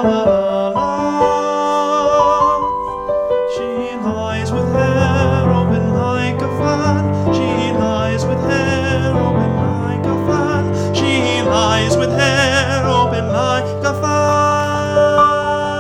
la la. She lies with hair open like a fan. She lies with hair open like a fan. She lies with hair open like a fan.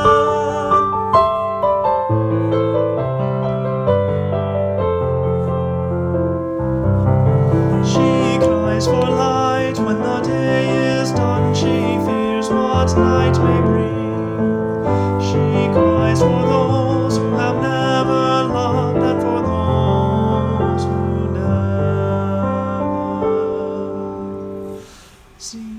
She cries for light when the day is done. She fears what night may bring. She cries for those who have never loved, and for those who never see.